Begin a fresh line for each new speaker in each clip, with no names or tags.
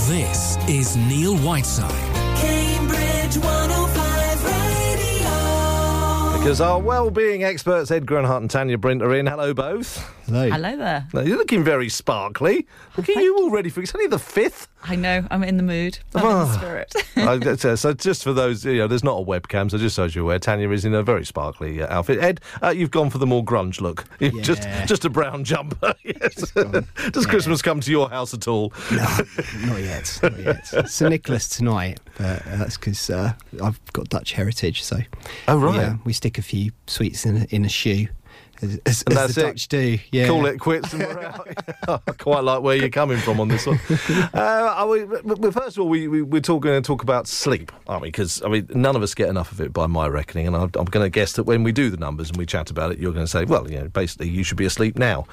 This is Neil Whiteside.
Cambridge 105 Radio.
Because our well-being experts, Ed Grenhart and Tanya Brint, are in. Hello, both.
Hello.
Hello there.
Now, you're looking very sparkly. Look at you already. It's only the 5th.
I know, I'm in the mood. I'm in the spirit.
So just for those, there's not a webcam, so just so you're aware, Tanya is in a very sparkly outfit. Ed, you've gone for the more grunge look.
Yeah.
Just a brown jumper. Yes. Does Christmas come to your house at all?
No, not yet. Not yet. St Nicholas tonight, but that's because I've got Dutch heritage, so...
Oh, right.
we stick a few sweets in a shoe. As
that's
the Dutch do, yeah.
Call it quits and we're out. I quite like where you're coming from on this one. First of all, we're going to talk about sleep, aren't we? Because, none of us get enough of it by my reckoning, and I'm going to guess that when we do the numbers and we chat about it, you're going to say, well, basically you should be asleep now.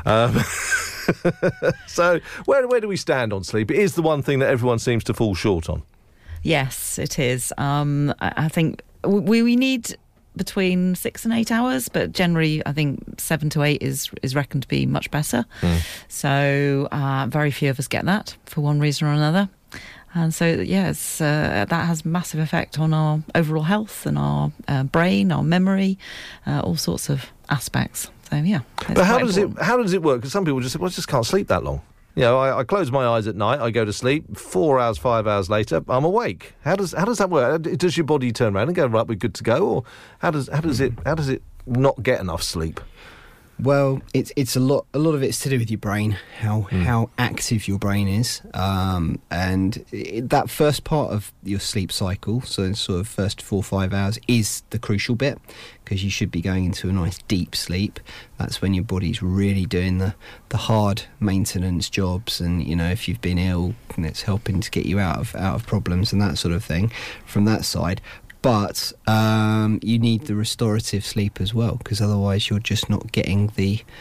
So where do we stand on sleep? It is the one thing that everyone seems to fall short on.
Yes, it is. I think we need between 6 and 8 hours, but generally I think 7 to 8 is reckoned to be much better. So very few of us get that for one reason or another. And so, that has massive effect on our overall health and our brain, our memory, all sorts of aspects. So, yeah.
But how does it work? Because some people just say, well, I just can't sleep that long. I close my eyes at night, I go to sleep, 4 hours, 5 hours later, I'm awake. How does that work? Does your body turn around and go, right, we're good to go? Or how does it not get enough sleep?
Well, it's a lot of it's to do with your brain, how active your brain is, and that first part of your sleep cycle, so sort of first 4 or 5 hours, is the crucial bit, because you should be going into a nice deep sleep. That's when your body's really doing the hard maintenance jobs, and if you've been ill, and it's helping to get you out of problems and that sort of thing from that side. But you need the restorative sleep as well, because otherwise you're just not getting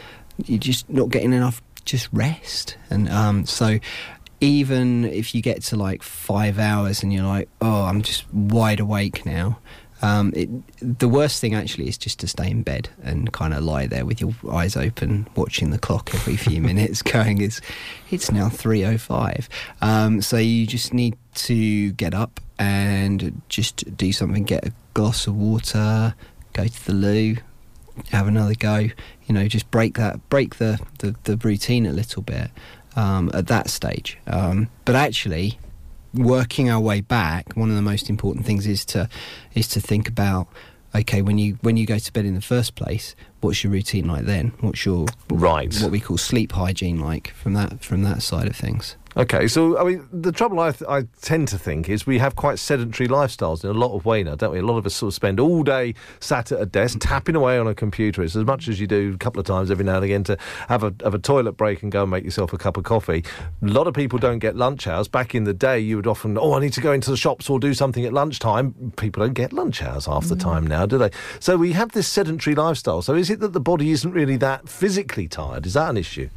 enough just rest. And so even if you get to like 5 hours and you're like, oh, I'm just wide awake now, the worst thing actually is just to stay in bed and kind of lie there with your eyes open, watching the clock every few minutes going, it's now 3:05. So you just need to get up and just do something, get a glass of water, go to the loo, have another go, just break the routine a little bit at that stage. But actually, working our way back, one of the most important things is to think about, okay, when you go to bed in the first place, what's your routine like then? What's your what we call sleep hygiene like from that side of things?
Okay, so, the trouble I tend to think is we have quite sedentary lifestyles in a lot of way now, don't we? A lot of us sort of spend all day sat at a desk, tapping away on a computer. It's as much as you do a couple of times every now and again to have a toilet break and go and make yourself a cup of coffee. A lot of people don't get lunch hours. Back in the day, you would often, I need to go into the shops or do something at lunchtime. People don't get lunch hours half the time now, do they? So we have this sedentary lifestyle. So is it that the body isn't really that physically tired? Is that an issue?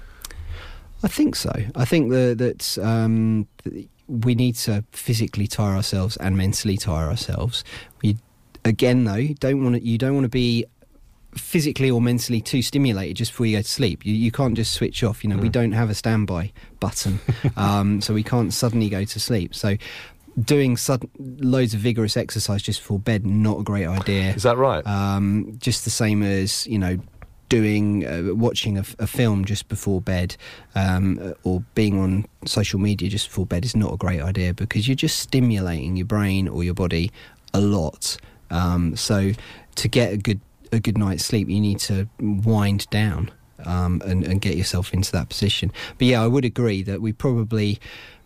I think so. I think that we need to physically tire ourselves and mentally tire ourselves. Again, though, you don't want to be physically or mentally too stimulated just before you go to sleep. You can't just switch off. We don't have a standby button, so we can't suddenly go to sleep. So doing loads of vigorous exercise just before bed, not a great idea.
Is that right?
Just the same as watching a film just before bed, or being on social media just before bed is not a great idea, because you're just stimulating your brain or your body a lot. So to get a good night's sleep, you need to wind down and get yourself into that position. But yeah, I would agree that we probably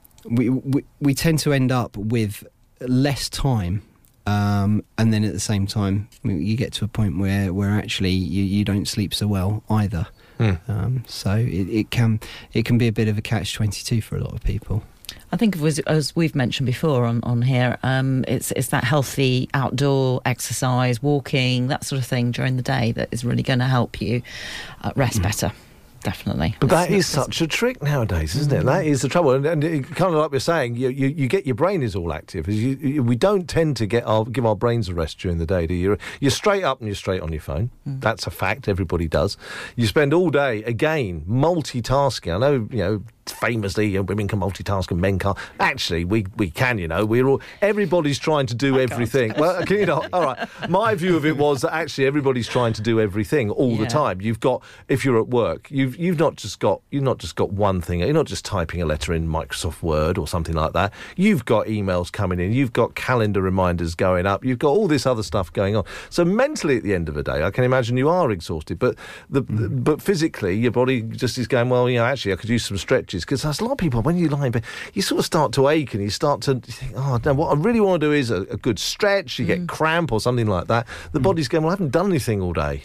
we tend to end up with less time. And then at the same time, you get to a point where actually you don't sleep so well either. So it can be a bit of a catch-22 for a lot of people.
I think as we've mentioned before on here, it's that healthy outdoor exercise, walking, that sort of thing during the day that is really going to help you rest better. Definitely.
But that is such a trick nowadays, isn't it? That is the trouble. And kind of like we're saying, you get your brain is all active. We don't tend to give our brains a rest during the day, do you? You're straight up and you're straight on your phone. That's a fact. Everybody does. You spend all day, again, multitasking. I know, famously, women can multitask and men can't. Actually, we can, everybody's trying to do everything. Well, can you not? All right. My view of it was that actually everybody's trying to do everything all the time. You've got, if you're at work, you've not just got one thing. You're not just typing a letter in Microsoft Word or something like that. You've got emails coming in. You've got calendar reminders going up. You've got all this other stuff going on. So mentally, at the end of the day, I can imagine you are exhausted. But but physically, your body just is going, well, actually, I could use some stretches. Because there's a lot of people, when you lie in bed, you sort of start to ache and you start to think, oh, no, what I really want to do is a good stretch. You get cramp or something like that. The body's going, well, I haven't done anything all day.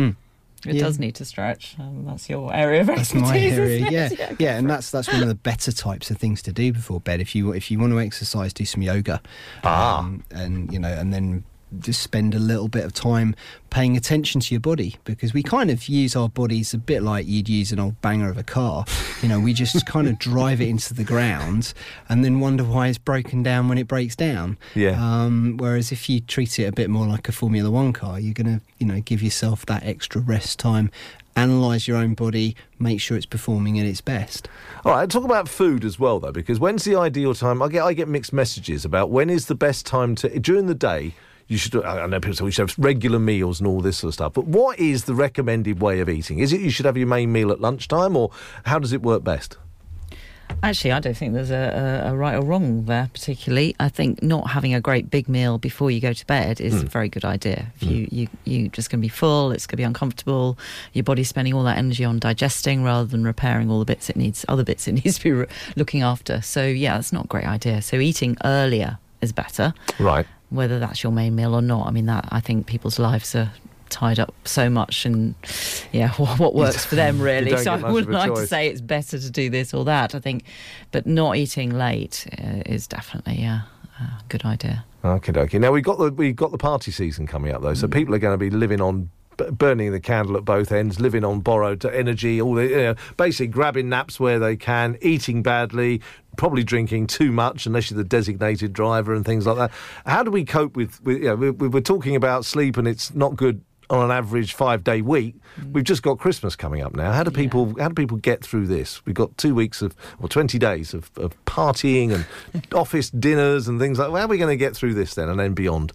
It does need to stretch. That's your area of expertise.
That's my area,
isn't it?
yeah. And that's one of the better types of things to do before bed. If you want to exercise, do some yoga, and then just spend a little bit of time paying attention to your body, because we kind of use our bodies a bit like you'd use an old banger of a car. We just kind of drive it into the ground and then wonder why it's broken down when it breaks down. Whereas if you treat it a bit more like a Formula One car, you're going to give yourself that extra rest time, analyse your own body, make sure it's performing at its best.
All right, talk about food as well, though, because when's the ideal time? I get mixed messages about when is the best time to, during the day. You should. I know people say we should have regular meals and all this sort of stuff. But what is the recommended way of eating? Is it you should have your main meal at lunchtime, or how does it work best?
Actually, I don't think there's a right or wrong there particularly. I think not having a great big meal before you go to bed is a very good idea. If you just going to be full, it's going to be uncomfortable. Your body's spending all that energy on digesting rather than repairing all the bits it needs, other bits it needs to be looking after. So yeah, that's not a great idea. So eating earlier is better.
Right.
Whether that's your main meal or not. I mean, I think people's lives are tied up so much, and what works for them really. So I wouldn't like to say it's better to do this or that. I think, but not eating late is definitely a good idea.
Okay. Now we've got the party season coming up though, so people are going to be living on. Burning the candle at both ends, living on borrowed energy, basically grabbing naps where they can, eating badly, probably drinking too much unless you're the designated driver and things like that. How do we cope with we're talking about sleep and it's not good on an average 5-day week. We've just got Christmas coming up now. How do people get through this? We've got 2 weeks 20 days of partying and office dinners and things like that. How are we going to get through this then and then beyond?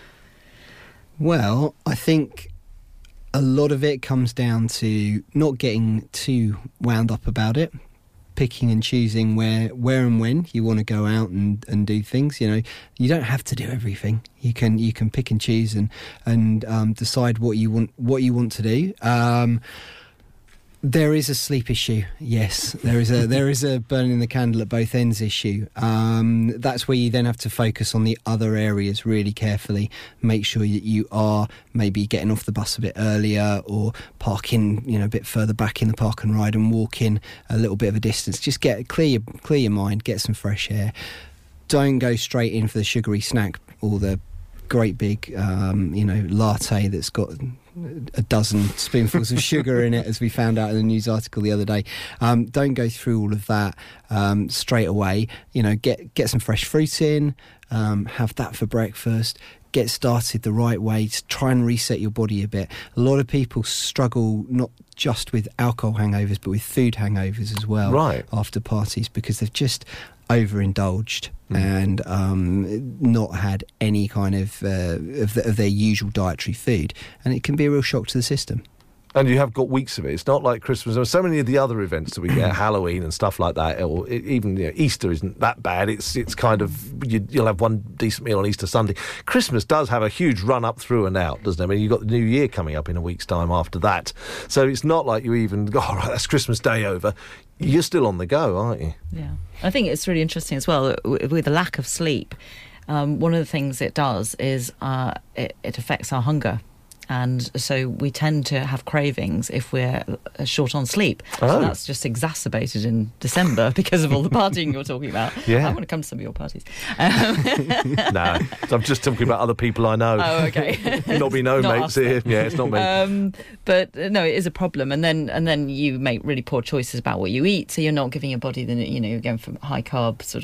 Well, I think a lot of it comes down to not getting too wound up about it, picking and choosing where and when you want to go out and do things. You don't have to do everything. You can pick and choose and decide what you want to do. There is a sleep issue. Yes, there is a burning the candle at both ends issue. That's where you then have to focus on the other areas really carefully. Make sure that you are maybe getting off the bus a bit earlier, or parking a bit further back in the park and ride, and walking a little bit of a distance. Just clear your mind, get some fresh air. Don't go straight in for the sugary snack or the great big latte that's got a dozen spoonfuls of sugar in it, as we found out in a news article the other day. Don't go through all of that straight away. Get some fresh fruit in, have that for breakfast. Get started the right way to try and reset your body a bit. A lot of people struggle not just with alcohol hangovers but with food hangovers as well,
right,
after parties, because they've just overindulged and not had any kind of their usual dietary food, and it can be a real shock to the system.
And you have got weeks of it. It's not like Christmas. There are so many of the other events that we get, Halloween and stuff like that, or even Easter isn't that bad. It's kind of, you'll have one decent meal on Easter Sunday. Christmas does have a huge run up through and out, doesn't it? I mean, you've got the New Year coming up in a week's time after that. So it's not like you even go, all right, that's Christmas Day over. You're still on the go, aren't you?
Yeah. I think it's really interesting as well, with the lack of sleep. One of the things it does is it affects our hunger. And so we tend to have cravings if we're short on sleep.
Oh.
So that's just exacerbated in December because of all the partying you're talking about.
Yeah.
I want to come to some of your parties.
No, I'm just talking about other people I know.
Oh, okay.
Not me, no mates here. Yeah, it's not me.
But no, it is a problem. And then you make really poor choices about what you eat. So you're not giving your body you're going for high carb sort of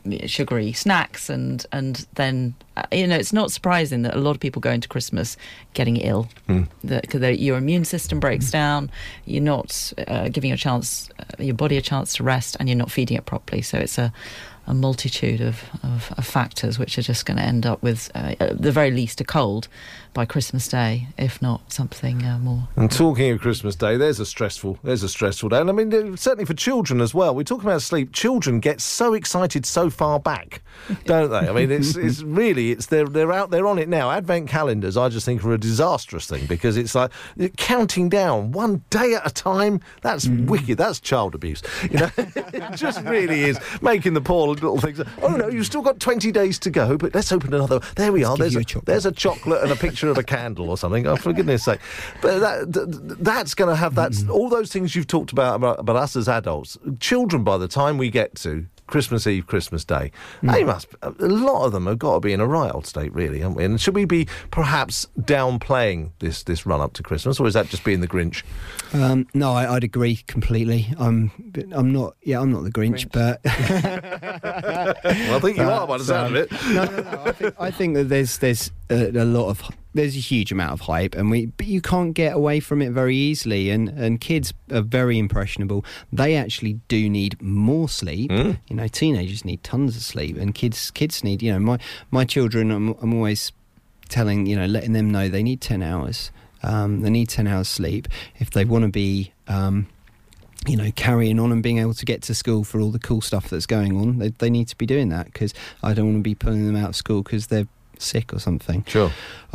sugary snacks, and then it's not surprising that a lot of people go into Christmas getting ill, because your immune system breaks down, you're not giving your body a chance to rest, and you're not feeding it properly. So it's a multitude of factors which are just going to end up with, at the very least, a cold by Christmas Day, if not something more.
And talking of Christmas Day, there's a stressful day. And I mean, certainly for children as well. We're talking about sleep. Children get so excited so far back, don't they? I mean, they're out there on it now. Advent calendars, I just think, are a disastrous thing, because it's like counting down one day at a time. That's wicked. That's child abuse. It just really is, making the poor little things. Oh no, you've still got 20 days to go, but let's open another. There we are. There's a chocolate and a picture of a candle or something. Oh, for goodness sake! But that's going to have all those things you've talked about us as adults. Children, by the time we get to Christmas Eve, Christmas Day, a lot of them have got to be in a right old state, really, haven't we? And should we be perhaps downplaying this run up to Christmas, or is that just being the Grinch?
No, I'd agree completely. I'm not the Grinch. But
well, I think you are by the sound of it.
No. I think that there's a huge amount of hype, but you can't get away from it very easily. And kids are very impressionable. They actually do need more sleep. Teenagers need tons of sleep, and kids need. My children, I'm always telling, letting them know they need 10 hours. They need 10 hours sleep if they want to be. Carrying on and being able to get to school for all the cool stuff that's going on. They need to be doing that, because I don't want to be pulling them out of school because they're sick or something.
Sure.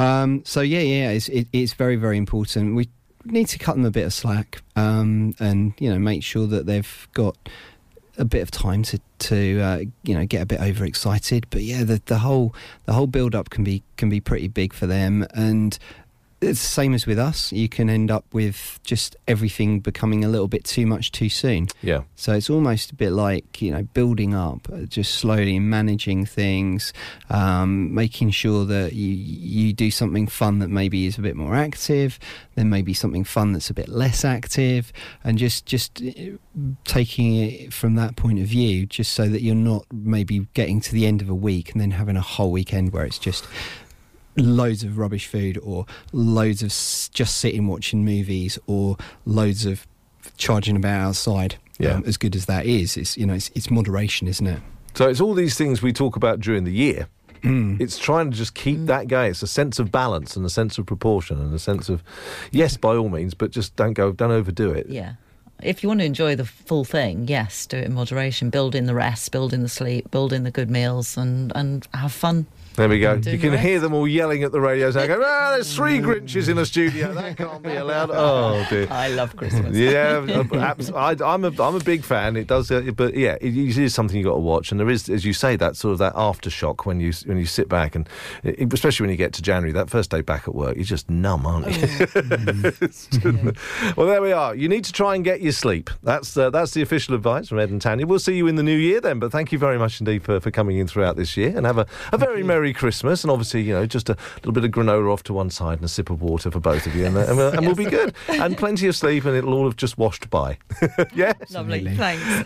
It's very, very important. We need to cut them a bit of slack, and make sure that they've got a bit of time to get a bit overexcited. But the whole build up can be pretty big for them, and it's the same as with us. You can end up with just everything becoming a little bit too much too soon.
Yeah.
So it's almost a bit like, building up, just slowly managing things, making sure that you do something fun that maybe is a bit more active, then maybe something fun that's a bit less active, and just taking it from that point of view, just so that you're not maybe getting to the end of a week and then having a whole weekend where it's just loads of rubbish food, or loads of just sitting watching movies, or loads of charging about outside. As good as that is, it's moderation, isn't it?
So it's all these things we talk about during the year. It's trying to just keep that going. It's a sense of balance and a sense of proportion and a sense of, yes, by all means, but just don't overdo it.
Yeah. If you want to enjoy the full thing, yes, do it in moderation. Build in the rest, build in the sleep, build in the good meals, and have fun.
There we go. You can hear them all yelling at the radios. I go, there's 3 Grinches in a studio. That can't be allowed. Oh dear.
I love Christmas.
Yeah, I'm a big fan. It does, but yeah, it is something you got to watch. And there is, as you say, that sort of that aftershock when you sit back, and especially when you get to January, that first day back at work, you're just numb, aren't you? Well, there we are. You need to try and get your sleep. That's the official advice from Ed and Tanya. We'll see you in the new year then. But thank you very much indeed for coming in throughout this year, and have a very merry Christmas, and obviously, just a little bit of granola off to one side and a sip of water for both of you, and we'll be good. And plenty of sleep, and it'll all have just washed by. Yeah?
Lovely. Thanks.